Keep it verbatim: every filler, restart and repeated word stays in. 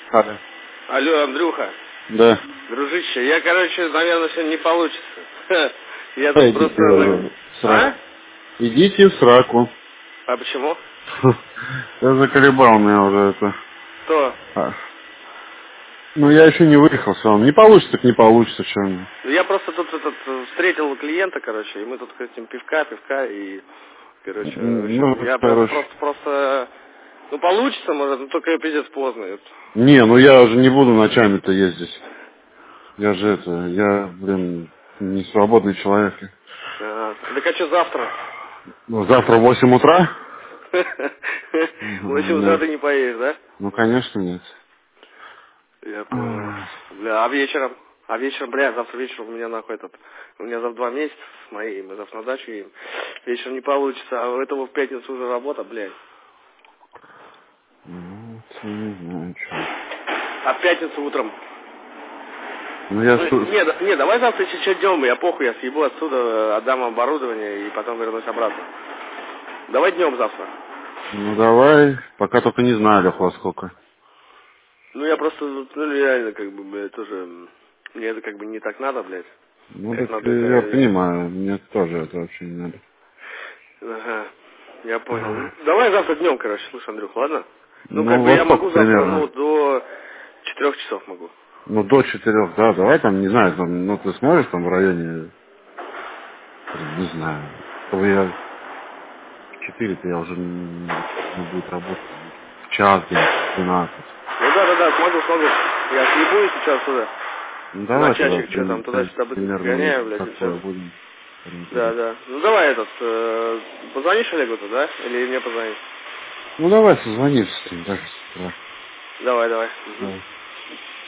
Алло. Алло, Андрюха. Да. Дружище, я, короче, наверное, сегодня не получится. Я Да, тут идите просто... в сраку. А? Идите в сраку. А почему? Я заколебал меня уже это. Что? А. Ну я еще не выехал с вами. Не получится, так не получится, что. Я просто тут этот, встретил клиента, короче, и мы тут хотим пивка, пивка, и, короче, в Ну, общем, я просто, хорошо. просто, просто, ну, получится, может, но только пиздец поздно. Не, ну я уже не буду ночами-то ездить. Я же это, я, блин, не свободный человек. А, так а что завтра? Ну, завтра в восемь утра? В восемь утра Нет. ты не поедешь, да? Ну, конечно, нет. Я понял. Бля, а вечером? А вечером, бля, завтра вечером у меня нахуй этот... У меня завтра два месяца с моей, мы завтра на дачу едем. Вечером не получится, а у этого в пятницу уже работа, блядь. Ну, вот, не знаю, что. А в пятницу утром? Ну, я... Ну, су- не, да- не, давай завтра еще что днем, я похуй, я съебу отсюда, отдам оборудование и потом вернусь обратно. Давай днем завтра. Ну, давай. Пока только не знаю, Лех, во сколько. Ну, я просто, ну, реально, как бы, блядь, тоже... м, Мне это как бы не так надо, блядь. Ну, Как так надо э, я это... понимаю. Мне тоже это вообще не надо. Ага, я понял. Ну, давай завтра днем, короче, слушай, Андрюх, ладно? Ну, как Ну, бы во я сколько могу завтра, ну, примерно? до четырех часов могу. Ну, до четырех, да, давай там, не знаю, там, ну, ты смотришь там в районе, блин, не знаю, чтобы я в четыре-то я уже не, не будет работать, в час, где-нибудь, в двенадцать. Ну, да-да-да, смогу, смогу. Я съебу сейчас туда. Ну, На давай тогда часик, что там, при- при- туда-сюда быстренько примерно гоняю, блядь, и такое все. будем Да, ориентироваться. да. Ну, давай этот, э, позвонишь Олегу-то, да? Или мне позвонить? Ну, давай созвонимся с ним, так, с утра. Давай, давай. Мгм. Давай.